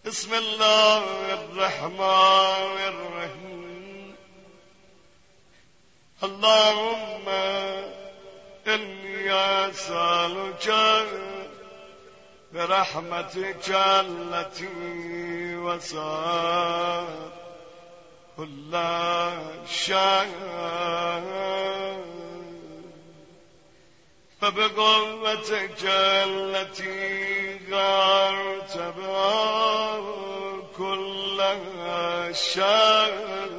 بسم الله الرحمن الرحیم. اللهم إني أسألك برحمتك التي وسعت كل شيء فبقوتك التي غارت بها كل شيء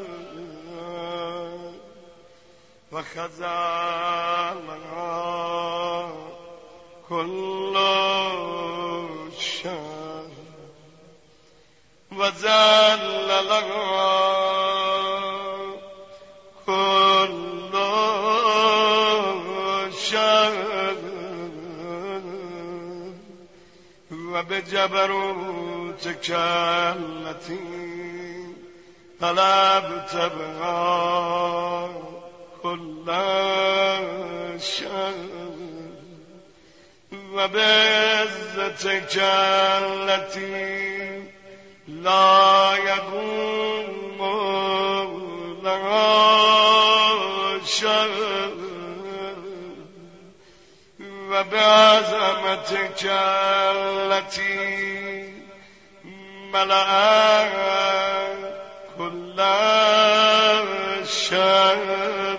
وخزعنا كل شيء وذللنا كل شيء وبجبروتك التي طلبت بها كل شيء وبعزتك التي لا يقوم لها شيء وبعظمتك التي ملأت كل شيء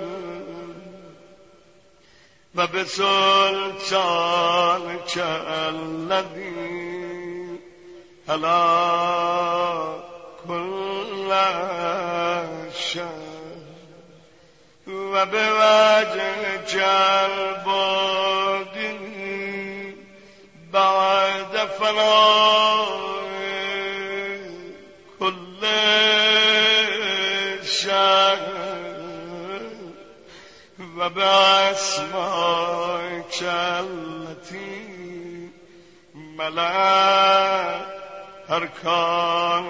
وبسلطانك الذي على كل شيء وبوجهك الباقي بعد فناء كل شيء وبأسمائك التي ملأت أركان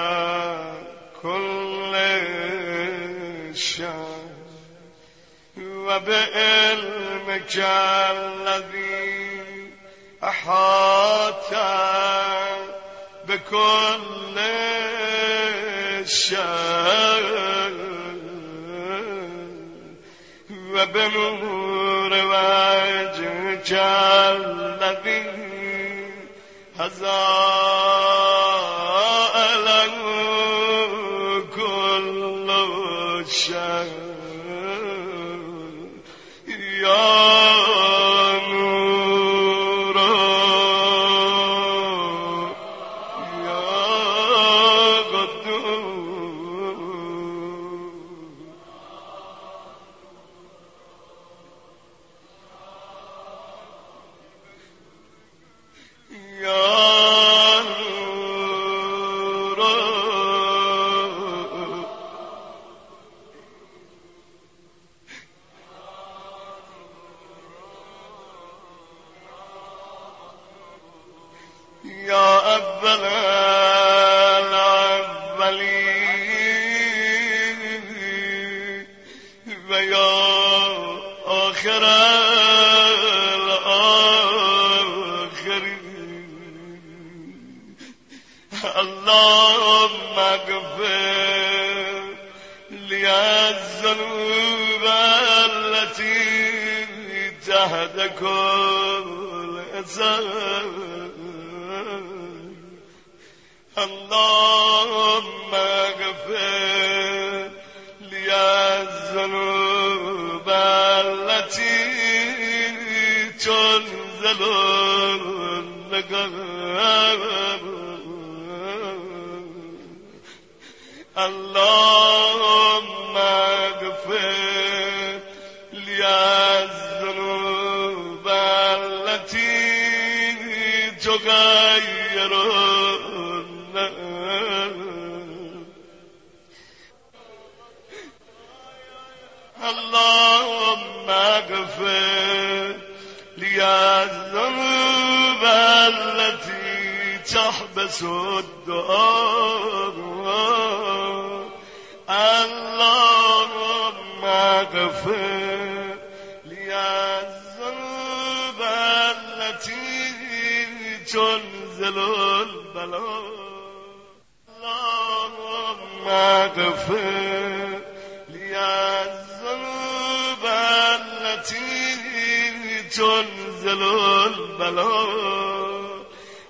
كل شيء وبعلمك الذي أحاط بكل شيء وبنور وجهك الذي هزأ له كل شيء يا نور يا قدوس يا نور يا أول الأولين ويا آخر الآخرين. اللهم اغفر لي الذنوب التي تحت كل إنسان. اللهم اغفر لي الذنوب التي تنزل النقاب. اللهم اغفر لي الذنوب التي تغير اللهم اغفر لي الذنوب التي تحبس الدعاء. اللهم اغفر لي الذنوب التي تنزل البلاء. اغفر لی الذنوب التي تنزل البلاء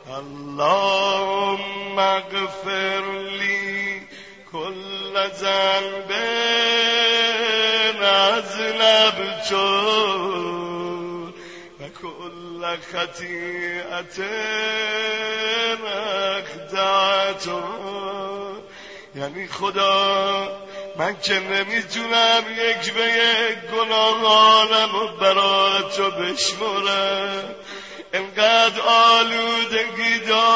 اللهم اغفر لي كل ذنب أذنبته وكل خطيئة أخطأته. یعنی خدا من که نمیتونم یک به یک گناهانم و برای تو بشمرم، انقدر آلودگی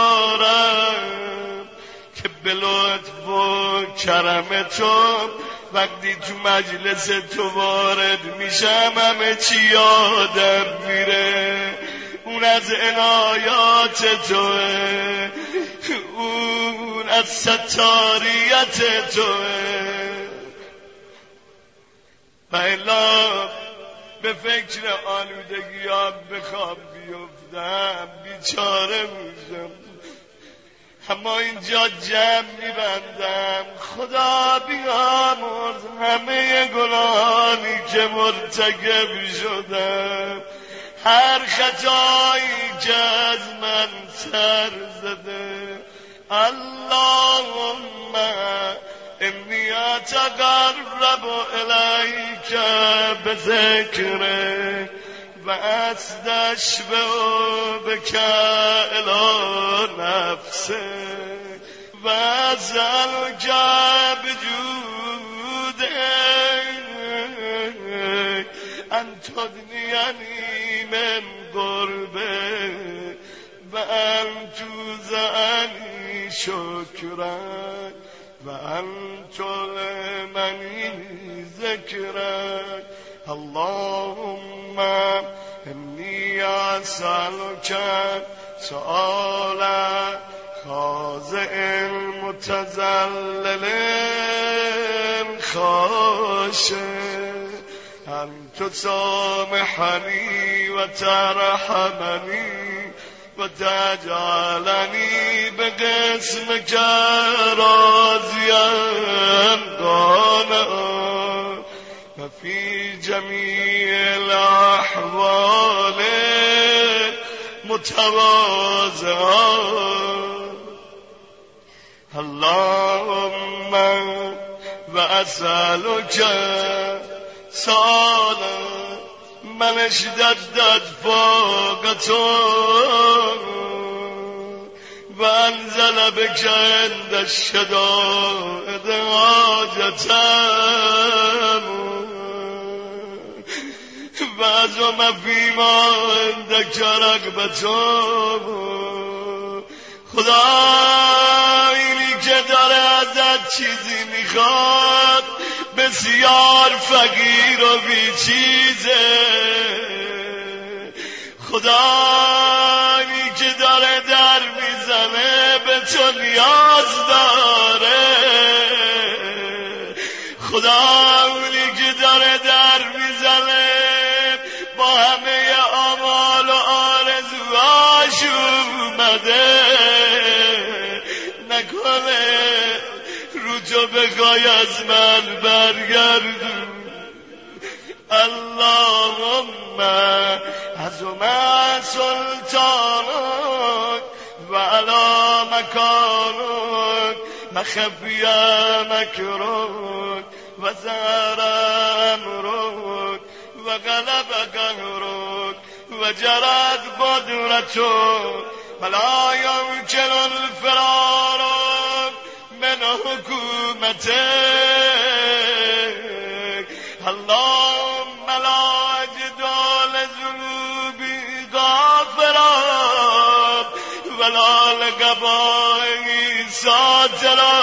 دارم که به لطف و کرم تو وقتی تو مجلس تو وارد میشم همه چی یادم میره. اون از عنایات توه، اون از ستاریت توه. و الا به فکر آلودگی ها بخوام بیفتم بیچاره میشم. اما اینجا جمع میبندم. خدا بیامرز همه گناهانی که مرتکب شدم، هر خطایی که از من سر زده. اللهم انی اتقرب الیک بذکرک و استشفع بک الی نفسک و اسألک بجودک ان تدنیانی من قربک و ان توزعنی شکرک و ان تلمنی ذکرک. اللهم انی اسألک سؤال خاضع متذلل خاشع ان تسامحنی و ترحمنی و تجعلنی به قسمک راضیا قانعا و فی جمیع الاحوال متواضعا. اللهم و اسألک سؤالا من اشتدت فاقته و انزل بک عند الشدائد حاجتم و عظم فیما عندک رغبتم. خدایی که داره ازت چیزی میخواد بسیار فقیر و بیچیزه. خدایی که داره در میزنه به تو نیاز داره. خدایی که داره در میزنه با همه آمال و آرزوهاش اومده. نکنه رو تو بخوای از من برگردون. اللهم عظم سلطانک و علی مکانک و خفی مکرک و ظهر امرک و غلب قهرک و جرت قدرتک و لا یمکن الفرار من حکومتک. اللهم لا اجد لذنوبی غافرا ولا لقبائي ساترا.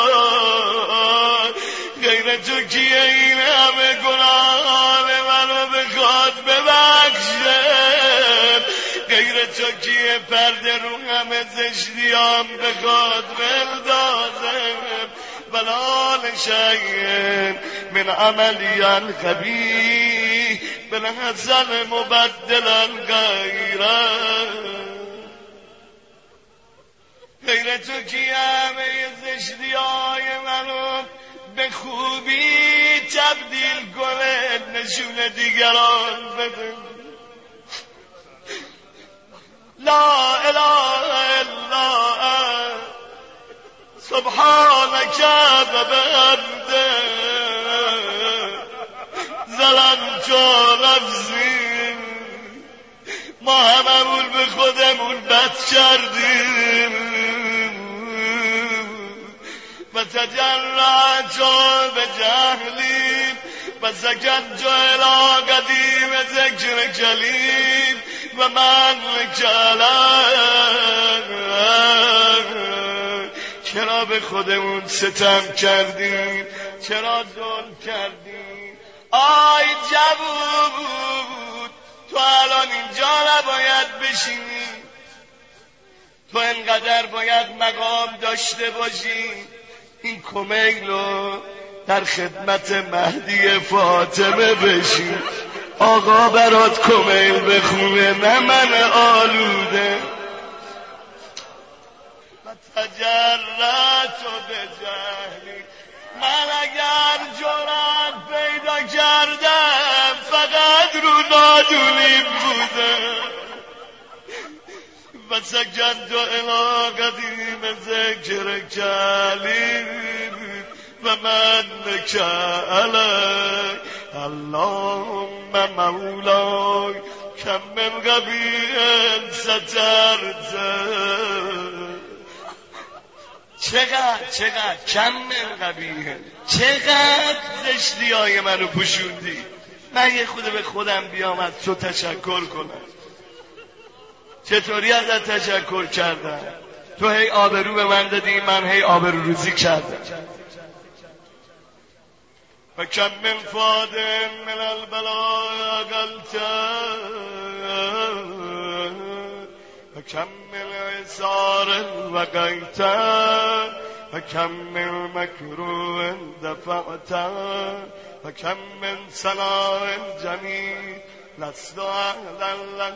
غیر تو کیه این همه گناهان منو بخواد ببخشه؟ غیر تو کیه پرده رو همه زشتیام بخواد بردازه؟ ولا لشیء من عملی الخبیث بالحسن مبدلا غیره. غیر تو کیه همه زشتیای من خوبی تبدیل کنه، نشون دیگران بده. لا اله الا سبحانك وبحمده ظلمت نفسی. ما هممون به خودمون بد کردیم و تجرعت به جهلیم و سکت الی قدیم ذکر کلیم و من چرا به خودمون ستم کردیم؟ چرا ظلم کردیم؟ آی جوون، تو الان اینجا نباید بشینی، تو انقدر باید مقام داشته باشی. این کمیلو در خدمت مهدی فاطمه بشی، آقا برات کمیل بخونه نه من آلوده. تجرعت به جهلی، من اگر جرأت پیدا کردم فقط رو نادونیم بوده. و سکنت الی قدیم ذکر کلیم و من علی اللهم مولای کم من قبیل سترت. چقدر کم من قبیه، چقدر زشتی های منو پوشوندی. من یه خود به خودم بیام از تو تشکر کنم. چطوری ازت تشکر کردم؟ تو هی آبرو به من دادی، من هی آبرو روزی کردم. و کم من فاد من البلاء قلتم و کم من عصار وقیتم و کم من مکروه دفعتم و کم من صلاح جمیل لست اهلا له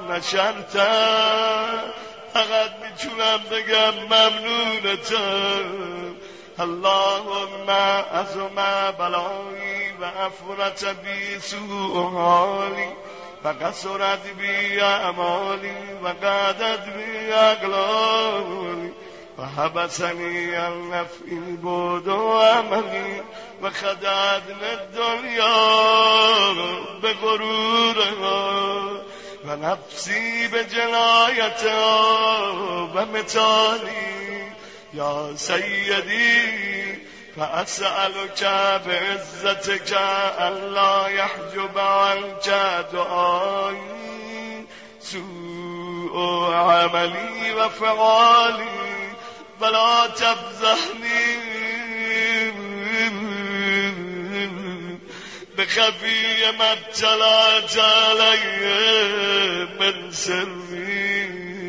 نشرتم. فقط میتونم بگم ممنونتم. اللهم عظم بلایی و افرت بی سوء حالی و قصرت بی اعمالی و قعدت بی اقلالی و حبسنی النفعی بود و عملی و خدعتن الدنیا به غرورها و نفسی به جنایتها و متالی. یا سیدی فاسألک بعزتک الا یحجب عنک دعایی سوء عملی و فعالی ولا تفضحنی بخفی ما ابتلعت علیه من سری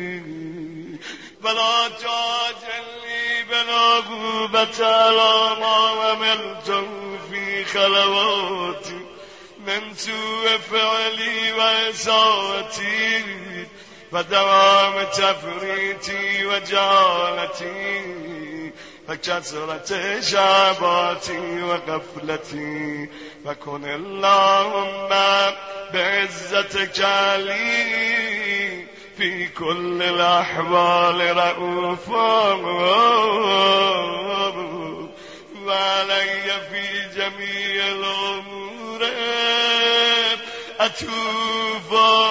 ولا تعجلنی بنعقوبت علی ما عملت فی خلواتی من سوء فعلی و اساءتی و دوام تفریطی و جهالتی و کثرت شعباتی و غفلتی و کن اللهم بعزتک لی فی کل الاحوال رؤوفا و علی فی جمیع الامور عطوفا.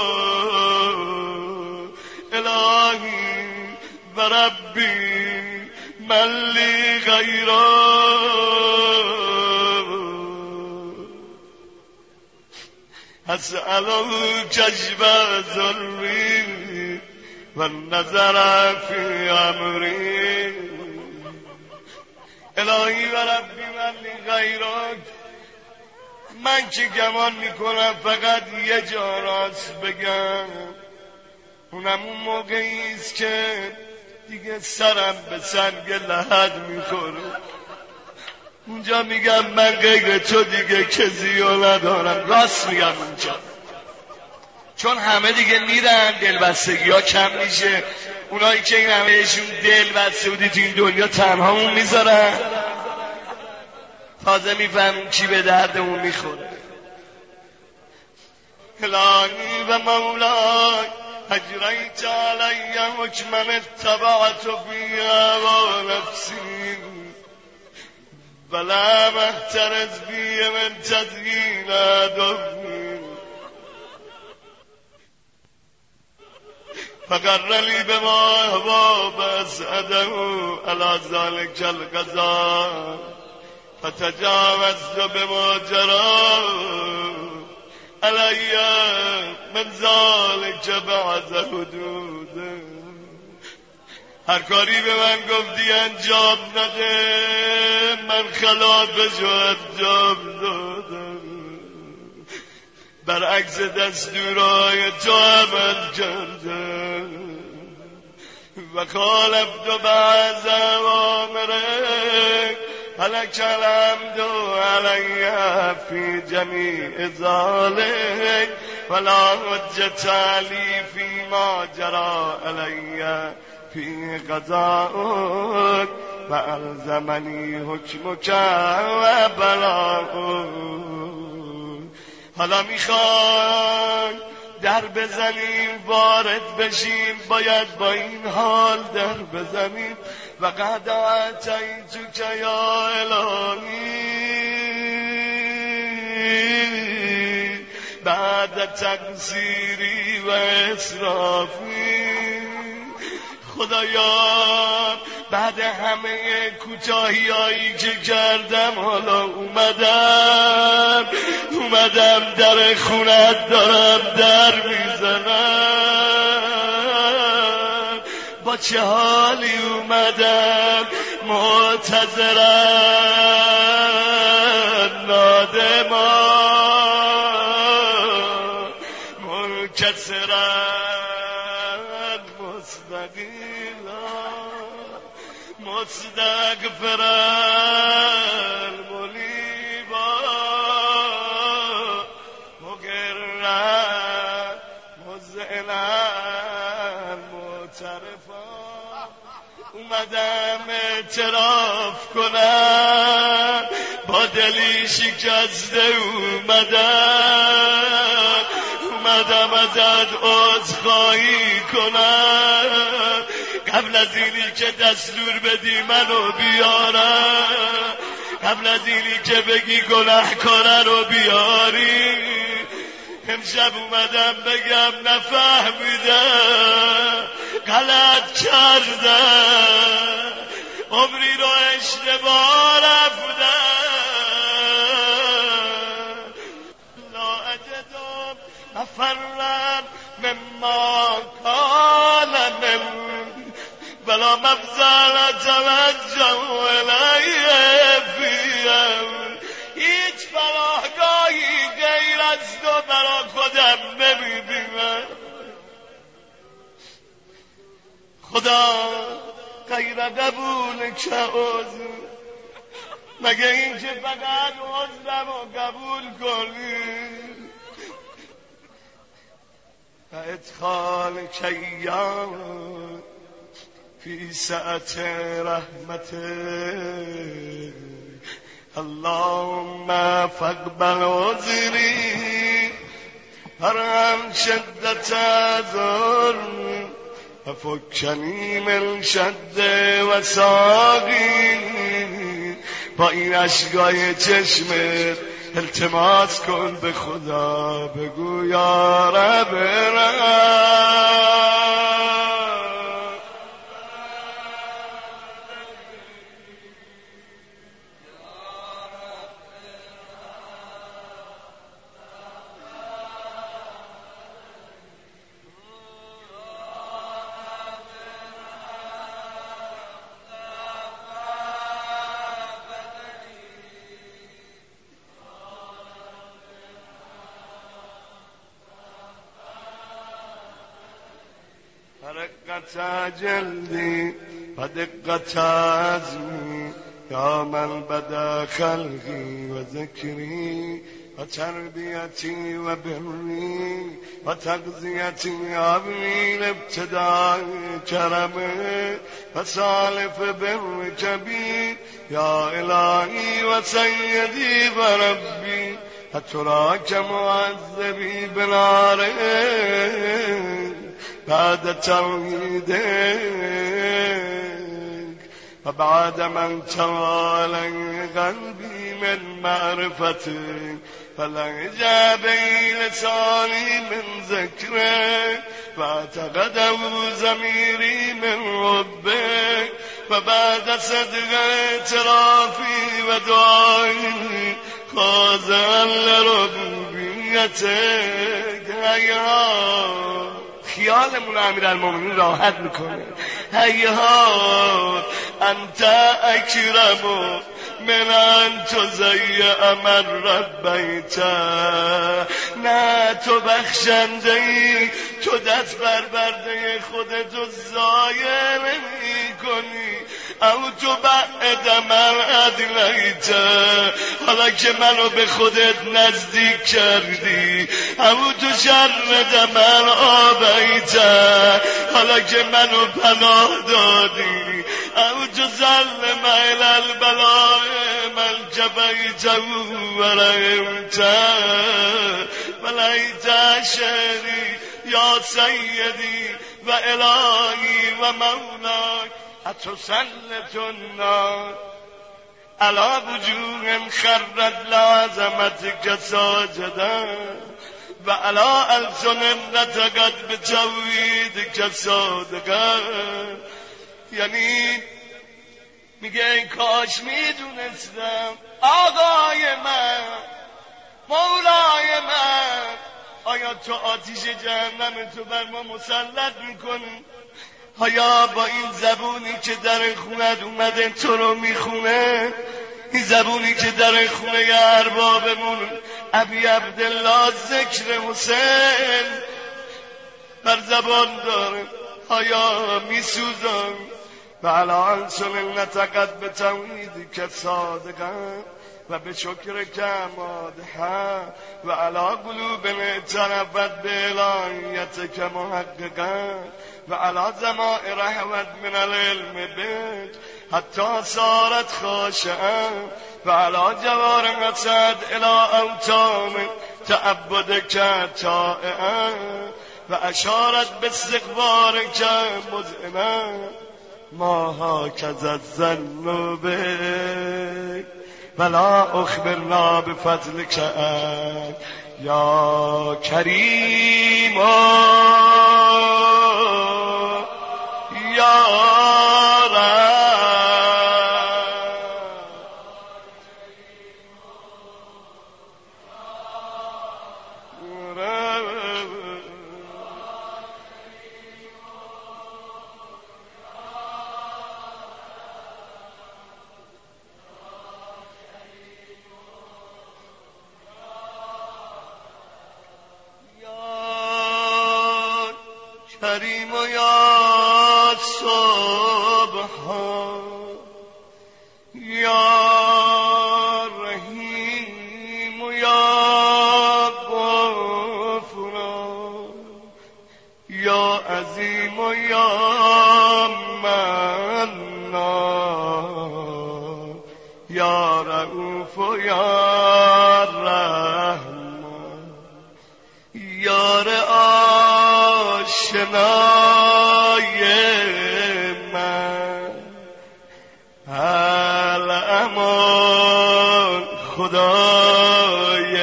الهی و ربی من لی غیرک اسألک کشف ضری و النظر فی امری. الهی و ربی من لی غیرک، من که گمان میکنم فقط یه جا راست بگم، اونم اون موقعی است که دیگه سرم به سنگ لحد میخوره. اونجا میگم من غیر تو دیگه کسی رو ندارم. راست میگم اونجا، چون همه دیگه میرن، دلبستگی ها کم میشه. اونایی که این همهشون دل بسته بودی تو این دنیا تنهامون میذارن. تازه میفهمیم چی به دردمون میخوره. الهی و مولای اجریت علی حکم اتبعت فی هوا نفسی ولم احترز بی من تدین عدوی فقر لی بما احباب اسعده علی ذلک القضا فتجاوزت بما جرى علی من ذلک بعد حدود. هر کاری به من گفتی انجام نده، من خلاف جو انجام دادم، برعکس دستورای تو عمل کردم و خالفت بعض اوامرک فلک الحمد علی فی جمیع ذلک ولا حجة علی فیما جری علی فی قضاءک و الزمنی حکمک و بلاغک. حالا میخوای در بزنیم وارد بشیم، باید با این حال در بزنیم و قد اعطیتک یا الهی بعد تقصیری و اسرافی. خدایا بعد همه کوتاهیایی که کردم حالا اومدم در خونت دارم در میزنم، با چه حالی اومدم معتذرم نادمان منکسرم مستغفرن ملیبا مقرن مزعلن معترفا. اومدم اعتراف کنم با دلی شکسته، اومدم ازت عذرخواهی کنم قبل از اینی که دستور بدی منو بیارم، قبل از اینی که بگی گناهکاره رو بیاری. امشب اومدم بگم نفهمیدم، غلط کردم، عمری رو اشتباه رفتم. لا اجدم مفرا مما کان من بلا مفزل توجه الیه فیم. هیچ پناهگاهی غیر از تو برا خودم نمیبینم. خدا غیر قبول که عذر، مگه این که فقط عذرم رو قبول کنی و ادخال کیان فی سعت رحمته. اللهم فاقبل عذری فرحم شدت ظلم و فکنی من شد و ساقی. با این اشکای چشمت التماس کن به خدا، بگو یا رب رقت جلدی و دقت عزمی یا من بدا خلقی و ذکری و تربیتی و بری و تغذیتی عبیل ابتداء کرمه و سالف بر کبیر یا الهی و سیدی و ربی و ترا که معذبی بناره بعد توحیده و بعد من توالي قلبي من معرفتك فلهجا بين لساني من ذكرك واعتقده ضميري من ربك وبعد صدق اعترافي ودعائي خاضعا لربوبيتك هيا خیالمون امیرالمومنین راحت میکنه هیها انت اکرم من ان تضیع من ربیت نه تو بخشنده ای تو دست بر برده خودتو ضایع نمی کنی او تو بعد من ادلیت حالا که منو به خودت نزدیک کردی او تو شرد من آبیت حالا که منو پناه دادی او تو ظلم الالبلاء من جبیت و رحمت ولیت شهری یا سیدی و الهی و مولای اتسلط النار على وجوه خرت لعظمتك ساجدا و على ألسن نطقت بتوحیدك صادقا. یعنی میگه کاش میدونستم آقای من مولای من آیا تو آتیش جهنم تو بر ما مسلط میکنی؟ آیا با این زبونی که در خونت اومده تو رو میخونه، این زبونی که در خونه اربابمون ابی عبدالله ذکر حسین بر زبان داره، آیا میسوزن؟ و الان سنن نتقد به توحیدی که صادقن و به شکر که مادحه و علا قلوب اعترفت به الهیت که محققن و علا زمائر رحمت من العلم بک حتی صارت خاشعه و علا جوار قصد الى اوتام تعبد که طائعه و اشارت به استقبار که مزعنه ما هاکذا الظن بک ولا اخبرنا بفضلك یا کریم یا کریم و یا سبحان یا رحیم و یا غفران یا عظیم و یا منان یا رؤوف و یا رحمان یار آشنای من الامان خدای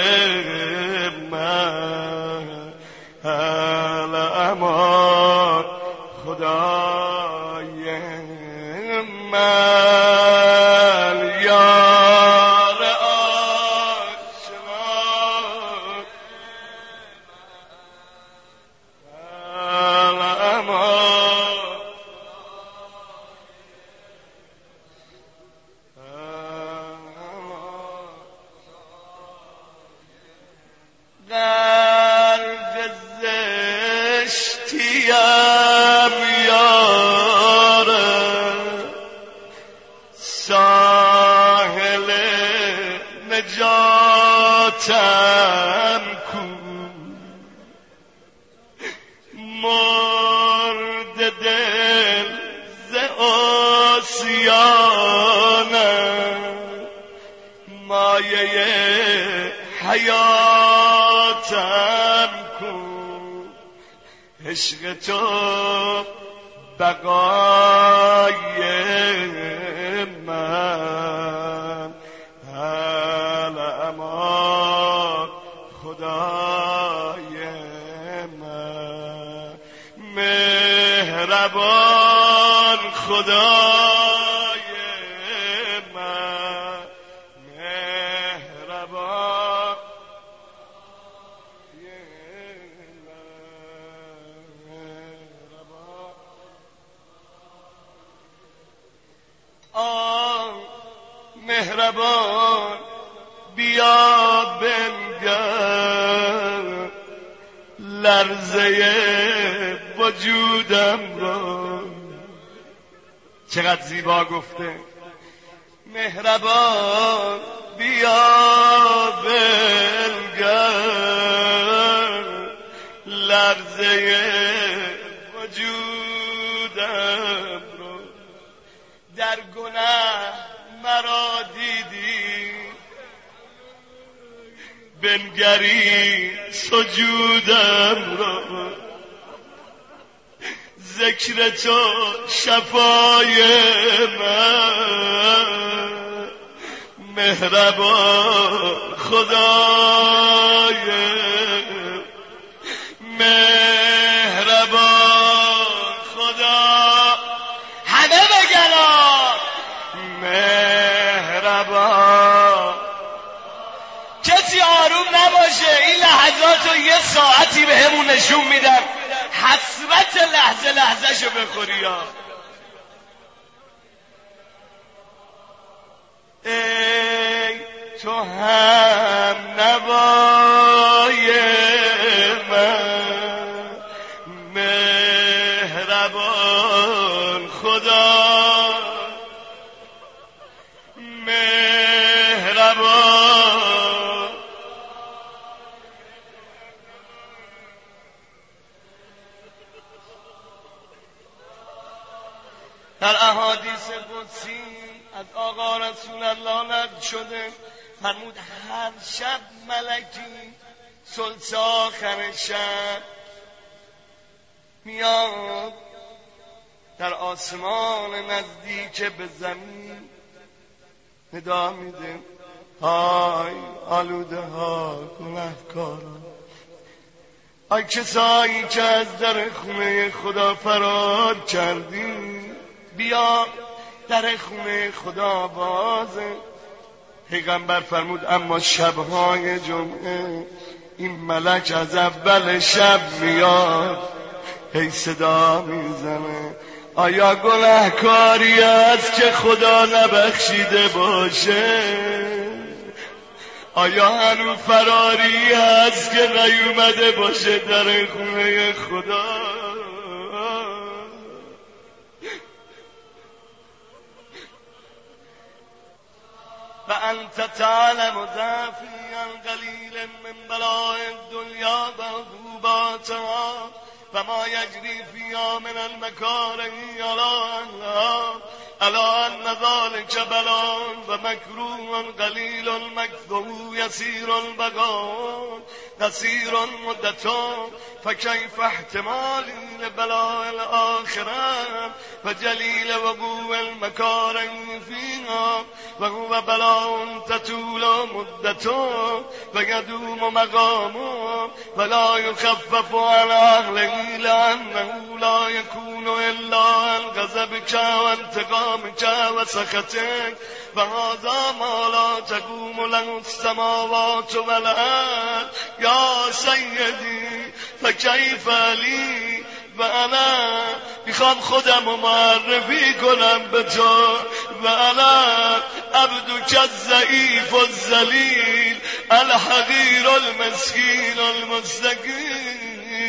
من الامان خدای من یار آشنای قلب زشتیم یاره ساحل نجات حیاتم کو مرد دل ز آسیانم مایه حیاتم کو عشق تو بقای من الامان خدای من مهربان خدای من مهربان مهربان بیا بنگر لرزه وجودم را چقدر زیبا گفته مهربان بیا بنگر لرزه وجودم را در گناه مرا دیدی بنگری سجودم را ذکر تو شفای من مهربان خدای مهربان خدا همه بگن مهربان کسی آروم نباشه این لحظات رو یه ساعتی به همون نشون میدم حسرت لحظه لحظه شو بخوری ها ای تو هم نوای من مهربان خدا مهربان در احادیث قدسی از آقا رسول الله نقل شده فرمود هر شب ملکی ثلث آخر شب میاد در آسمان نزدیک به زمین ندا میده های آلوده ها گناهکارا ای کسایی که از در خونه خدا فرار کردی بیا در خونه خدا بازه پیغمبر فرمود اما شبهای جمعه این ملک از اول شب میاد هی صدا میزنه آیا گناهکاری است که خدا نبخشیده باشه آیا هنوز فراری است که نیومده باشه در خونه خدا و انت تعلم ضعفی قلیل من بلاء الدنیا و عقوباتها و ما یجری فیها من المکاره الا ان ذلک بلاء و مکروه قلیل المکروه یسیر البقاء قصیر مدته فکیف احتمالی لبلاء الاخره و جلیل وقوع المکاره فیها و هو بلاء تطول مدته و یدوم مقامه و لا یخفف عن اهله لانه لا یکون الا الغضبک و انتقامک و سخطک و هذا ما لا تقوم له السماوات والارض یا سیدی فکیف لی و انا میخوام خودم رو معرفی کنم به تو و انا عبدک الضعیف الذلیل الحقیر المسکین المستکین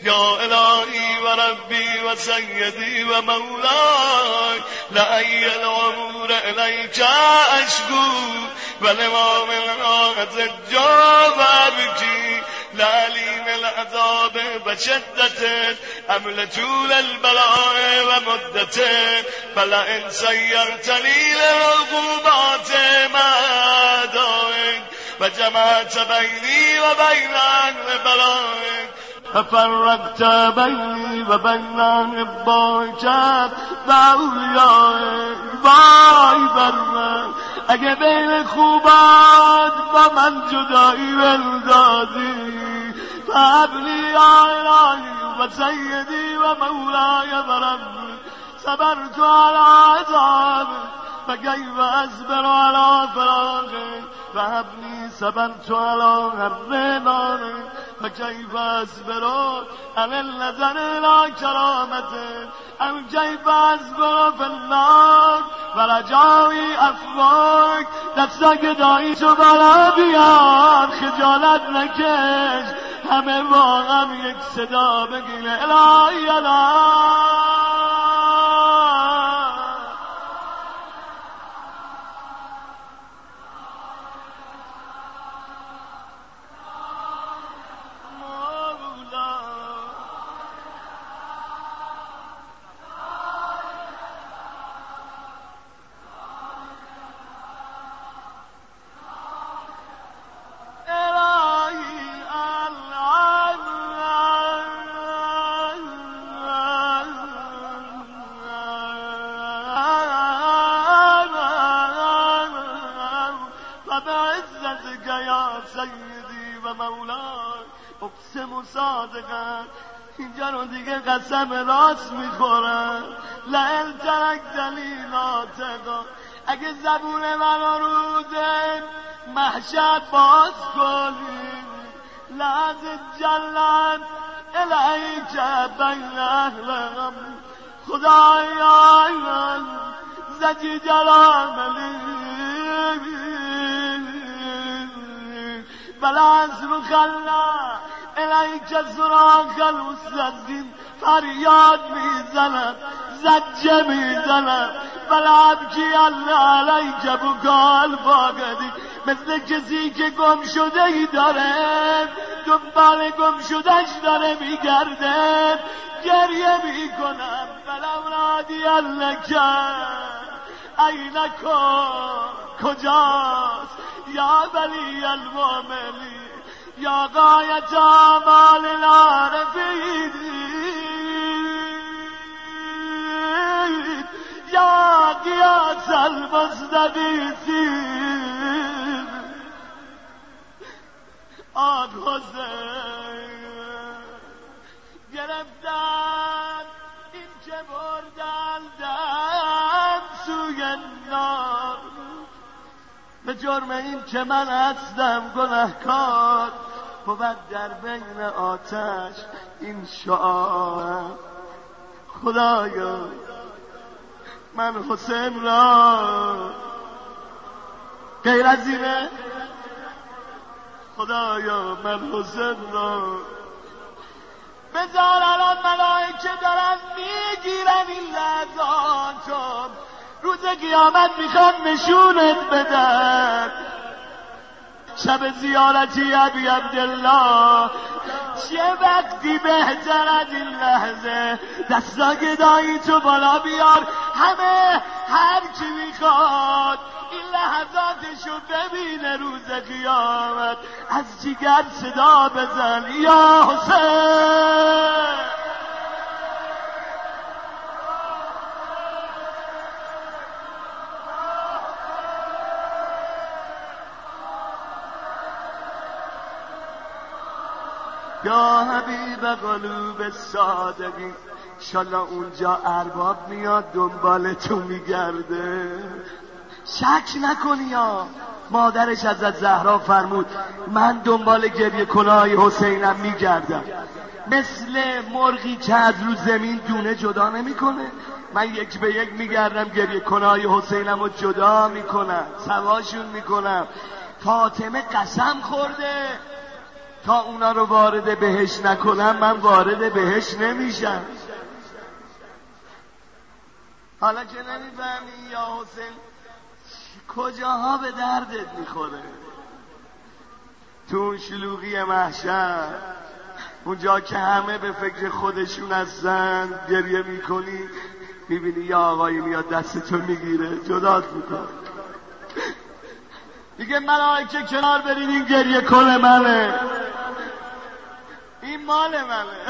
یا الهی و ربی و سیدی و مولاي لأي الأمور إليك أشكو ولمام الراحة الجواب أبكي لعليم العذاب بشدته أم لطول البلاء ومدته فلئن سيرتني للعقوبات مع أعدائك وجمعت بيني وبين أهل بلائك ففرقت بيني وبين أحبائك وأوليائك وای بر من اگه بین خوبات با من جدایی بندازی فابلی یا الهی و سیدی و مولای و ربی صبرت على عذابك فكيف أصبر على فراقك فهبني صبرت على هرمانك فكيف أصبر على النظر إلى كرامتك أم كيف أصبر في النار ورجاوي أفواك دستك دایی تو بلا بیار خجالت نکش همه با هم یک صدا بگیم الهی الهی اقسم صادقا اینجا رو دیگه قسم راست میخورم لئن ترکتنی ناطقا اگه زبون من روده محشر باز کنی لحظه جلن الیک بین اهلم خدایا زجی جلال بلعز مخلا الیک زراخ المستزین فریاد میزنم زجه میزنم بلعبکی علیک بکال باقدی مثل کسی که گم شده ای داره دنبال گم شدهش داره میگرده گریه میکنم بلورادی اللکن اینکن کجاست یا ولی المؤمنی یا غایت آمال العارفین یا قیاس المستغیثین آن حسین گرفتن این که بردن دم سوی نار به جرم این که من هستم گناهکار بود در بین آتش این شعار خدایا من حسین را غیر از اینه خدایا من حسین را بذار الان ملائکه دارن میگیرن این لحظاتم روز قیامت میخوان نشونت بدن شب زیارتی ابی عبدالله چه وقتی بهتر از این لحظه دستا گدایی تو بالا بیار همه هر کی میخواد این لحظاتشو ببینه روز قیامت از جگر صدا بزن یا حسین یا حبیب قلوب صادقی انشالله اونجا ارباب میاد دنبال تو میگرده شک نکنی یا مادرش از زهرا فرمود من دنبال گریه کنای حسینم میگردم مثل مرغی که از رو زمین دونه جدا نمیکنه من یک به یک میگردم گریه کنای حسینم رو جدا میکنم سواشون میکنم فاطمه قسم خورده تا اونا رو وارد بهش نکنم من وارد بهش نمیشم. حالا که نمیفهمی یا حسین کجاها به دردت میخوره؟ تو اون شلوغی محشر، اونجا که همه به فکر خودشون هستن، گریه میکنی میبینی یا آقایی میاد دستتو میگیره جدات میکنه، میگه ملائکه کنار برید، این گریه کل منه، این مال منه.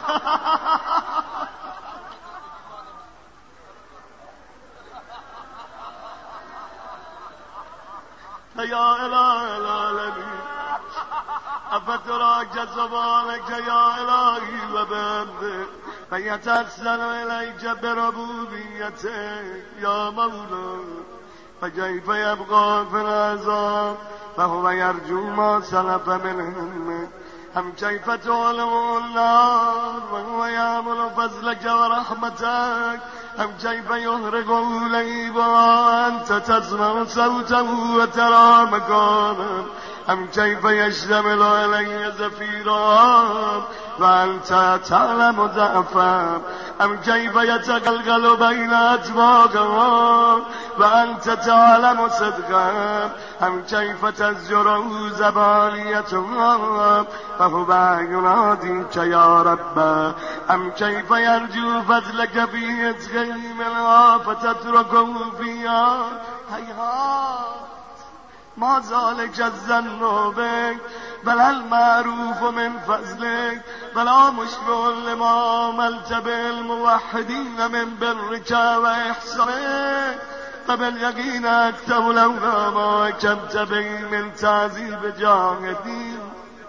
یا اله العالمین افتراک جزبانک یا الهی و بنده و یتسل الیک بربوبیتک یا مولا و کیف یبقی فی العذاب فهو یرجو ما سلف منهم هم کیف تعلم النار و هو یعمل فضلک و رحمتک هم کیف یحرق لیبا انت تسمع صوته و ترى مکانه هم کیف یشتمل علیه زفیران و انت تعلم ضعفم هم کیف یتقلقل بین اطباقهم و انت تعلم صدقم هم کیف تزجر زبانیتهم فهو ینادیک یا رب هم کیف یرجو فضلک فی اتقی منها فتترکه فیها هیهات ما ذلك الظن بك بل المعروف من فضلك بلا مشبه لما عملت بالموحدين من برك وإحسانك فباليقين أكتب لولا ما كتبت به من تعذيب جاهدين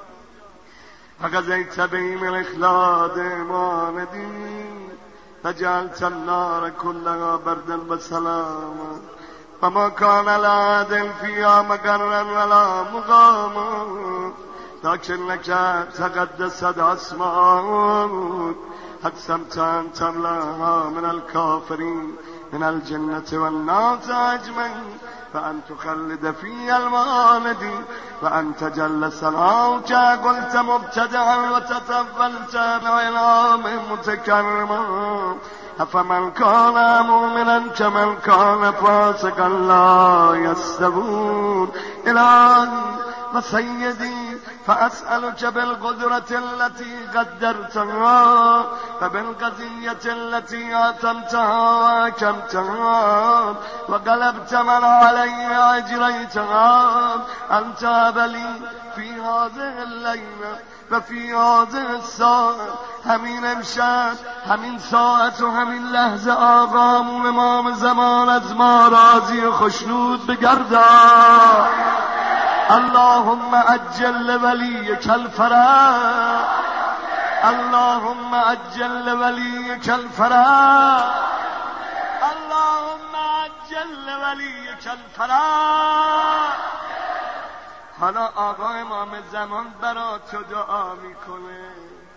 فقضيت به من إخلاد ماندين فجعلت النار كلها بردا وسلاما فما كان العادل فيها مقرا ولا مقاما لكنك تقدست أسماؤك أقسمت أن تملأها من الكافرين من الجنة والناس أجمعين فأن تخلد في المالد وأن تجل سناؤك قلت مبتدعا وتطفلت بإعلام متكرما أفمن كان مؤمنا كمن كان فاسقا لا يستوون إلهي وسيدي فأسألك بالقدرة التي قدرتها فبالقضية التي أتمتها وأكمتها وقلبت من علي أجريتها أن تاب لي في هذه الليلة و فی هذه الساعه همین امشب همین ساعت و همین لحظه آقامون امام زمان از ما راضی و خوشنود بگردان. اللهم عجل ولیک الفرج، اللهم عجل ولیک الفرج، اللهم عجل ولیک الفرج. حالا آقا امام زمان برا تو دعا میکنه.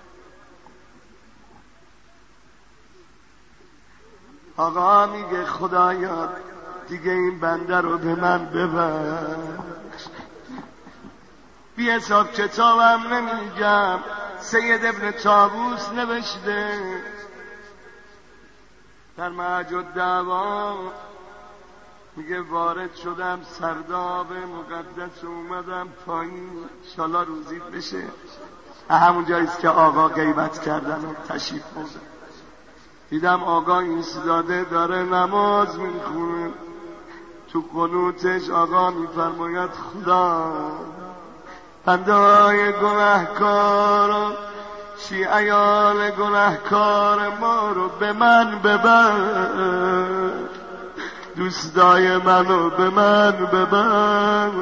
آقا میگه خدایا دیگه این بنده رو به من ببخش، بی حساب کتابم نمیگم. سید ابن طاووس نوشته در معج الدعوا، میگه وارد شدم سرداب مقدس اومدم پایین، انشالله روزی بشه. همون جاییست که آقا غیبت کردن و تشریف بردن. دیدم آقا ایستاده داره نماز میخونه. تو قنوتش آقا میفرماید خدا بنده های گناهکار شیعیان گناهکار ما رو به من ببر، دوستای منو به من ببر،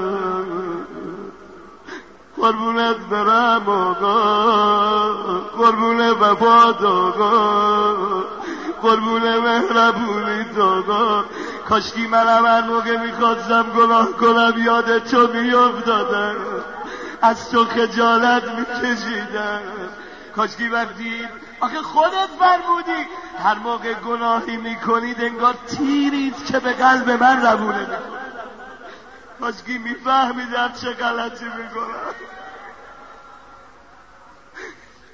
قربونت برم آقا، قربون وفات آقا، قربون مهربونیت آقا. کاشکی منم هر موقع میخواستم گناه کنم یادت تو میافتادم، از تو خجالت میکشیدم. کاشکی وقتی آخه خودت فرمودی هر موقع گناهی میکنید انگار تیرید که به قلب من روونه میکنه. کاشکی میفهمیدم چه غلطی میکنم.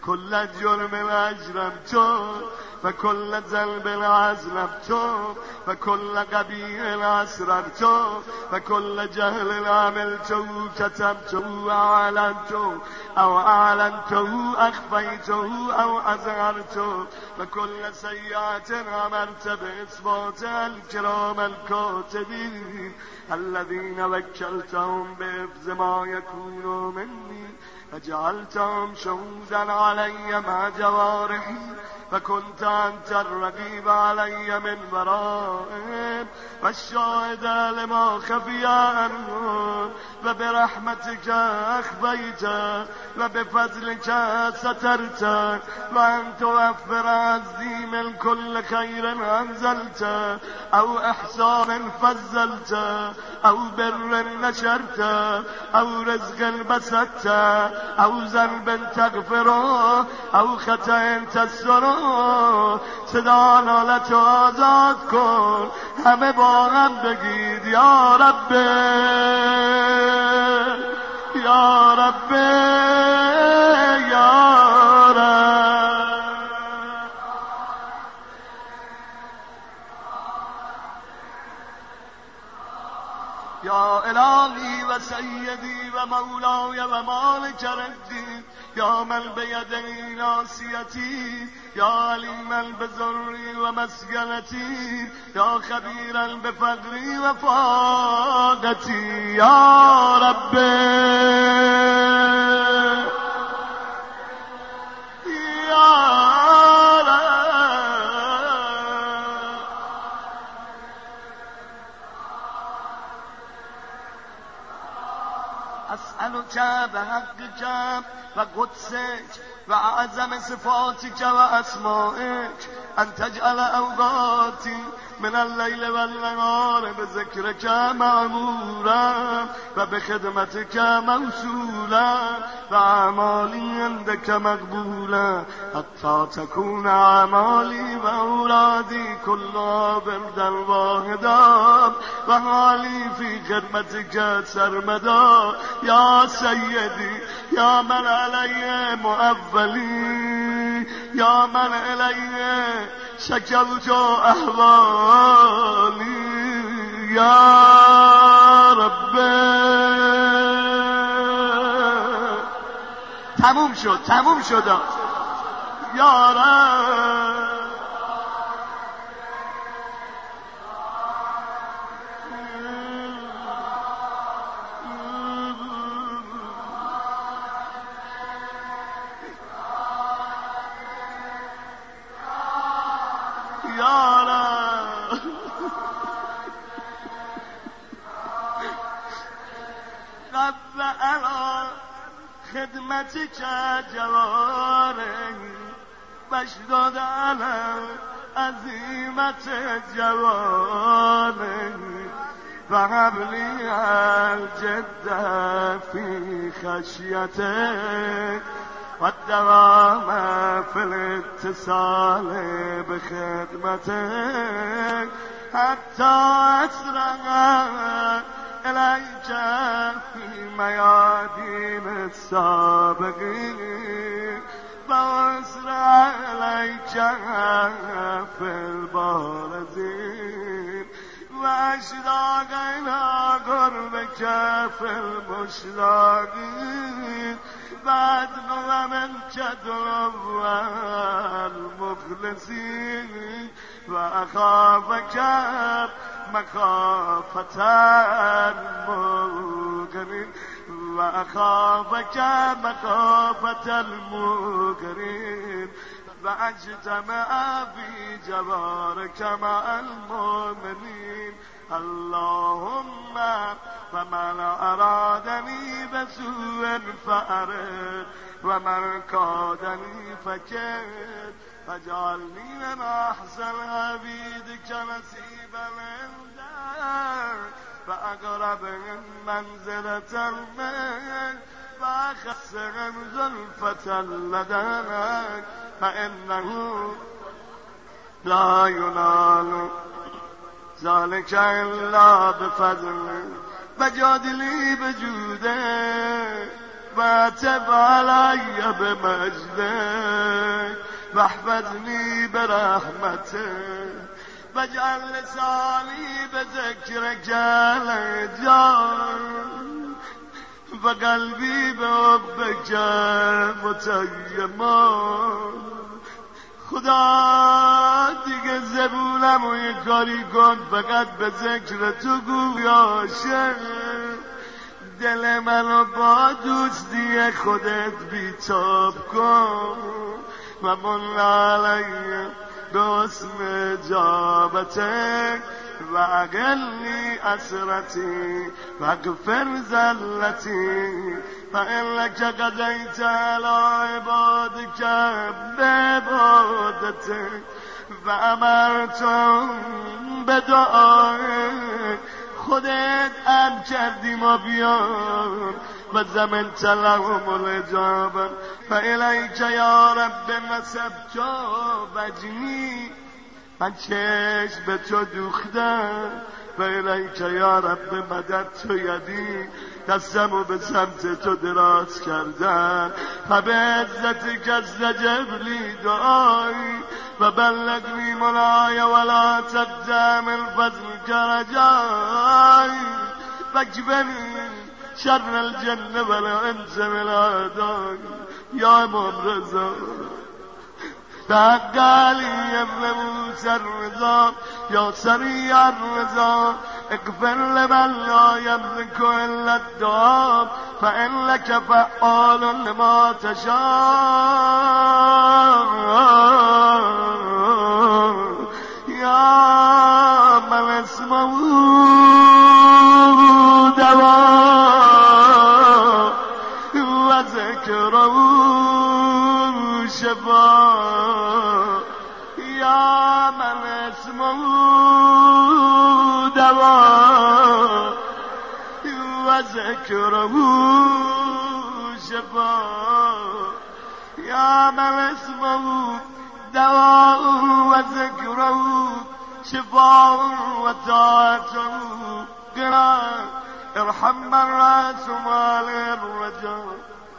كل جرم أجرمته فكل ذنب أذنبته فكل قبيح أسررته فكل جهل عملته كتبته أو أعلنته أخفيته أو أظهرته فكل سيئة أمرت بإثبات الكرام الكاتبين الذين وكلتهم بحفظ ما يكون مني فجعلتهم شهودا علي مع جوارحي فكنت أنت الرقيب علي من ورائهم والشاهد لما خفي عنهم وبرحمتك أخفيت وبفضلك سترت وأن توفر عزي من كل خير أنزلت أو إحسان فزلت أو بر نشرت أو رزق بسطت أو ذنب تغفره أو خطأ تستره صدا نالت آزاد کن همه با هم بگید یا رب یا رب یا رب یا الهی و سیدی و مولای و مالک الدین یا من بیدی ناصیتی یا علیما بضری و مسکنتی یا خبیرا بفقری و فاقتی یا رب یا اسألك بحقك وقدسك وأعظم صفاتك وأسمائك أن تجعل أوقاتي من الليل والنهار بذكرك معمورا وبخدمتك موصولا وأعمالي عندك مقبولا حتى تكون أعمالي وأولادي كلها بردا واحدا وحالي في خدمتك سرمدا يا سيدي يا من علي مؤولي يا من علي شكوت أحوالي يا رب تموم شد یا رب رب أرى خدمتك جوارحي بشدد على عزيمة جوارحي فهب لي الجد في خشيتك والدوام في الاتصال بخدمتك حتى أسرع إليك في ميادين السابقين وأسرع إليك في البارزين وأشتاق إلى قربك في المشتاقين وأدعو منك دعو المخلصين وأخافك مخافة المقرين وأخافك مخافة المقرين فأجتمع في جوارك مع المؤمنين اللهم فمن أرادني بسوء فأرد ومن كادني فكد فاجعلني من أحسن عبيدك نصيبا عندك فأقربهم منزلة منك فأخسهم زلفة لدنك فإنه لا ينال ذلك إلا بفضل بجادلي بجوده فاتب علي بمجدك واحفظني برحمتك واجعل لساني بذكرك لجان وقلبي بحبك متیما. خدا دیگه زبونمو یه کاری کن فقط به ذکر تو گویاشه، دل منو با دوستی خودت بیتاب کن و من علیه به حسن اجابتک و اقلی اسرتی و اغفر زلتی فإنك قضيت على عبادك بعبادتك وأمرتهم بدعائك. خودت امر کردی ما بیان و زمنت لهم الاجابه فإلیک یا رب نسبت وجنی، من چشم به تو دوختم و الیک یا رب مددت یدی، دستمو به سمت تو دراز کردم و به عزتی که استجب لی دعایی و بلغنی منای ولا تبدأ من فضلك رجایی واکفنی شر الجن والانس والأعداء. یا امام رضا بحق علی ابن موسی الرضا یا سریع الرضا اغفر لمن لا یملک الا الدعاء فإنك فعال لما تشاء. یا من اسمه دواء و ذکره شفاء. یا من اسمه دواء و ذکره شفاء. یا من اسمه دواء و ذکره شفاء و طاعته قرآن. ارحم من رأس مال الرجاء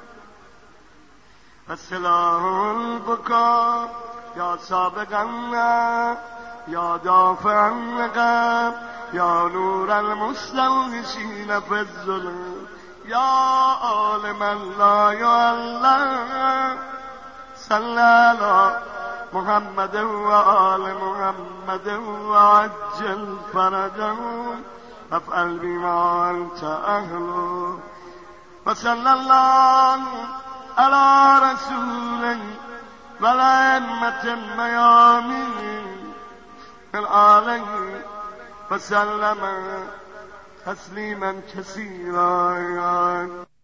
فسلاح البكاء. یا سابقا یا دافعا غم یا نور المستوحشین فی الظلم یا عالما لا یعلم. صل علی محمد و آل محمد و عجل فرجهم وافعل بما انت اهله و صلی الله على رسوله والأئمة الميامين العالمين وسلم تسليما كثيرا.